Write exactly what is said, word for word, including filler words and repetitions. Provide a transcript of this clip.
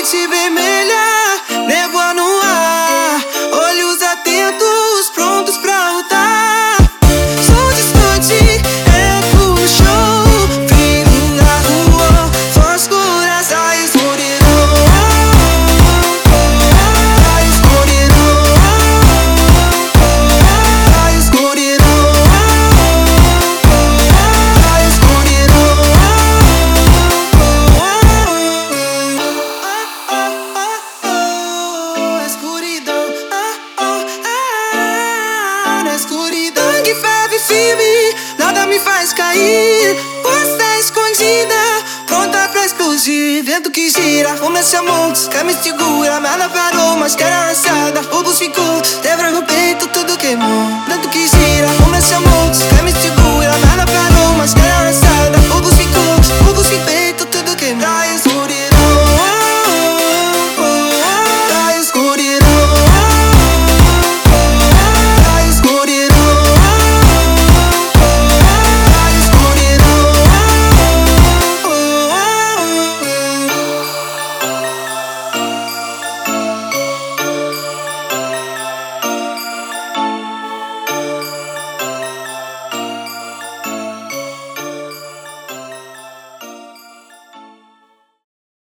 noite vermelha, névoa no ar, olhos atentos, prontos pra lutar. Som distante, eco no show, brilho na rua, fósforas a escuridão, a escuridão, a escuridão, a escuridão. Na escuridão que ferve firme, nada me faz cair. Você escondida, pronta pra explodir. Vento que gira, começa a montes, quer me segura. Nada parou, mas quer lançada. O pulso ficou, lembra no peito, tudo queimou. Vento que gira, começa a montes, quer me segura. Nada parou, mas quer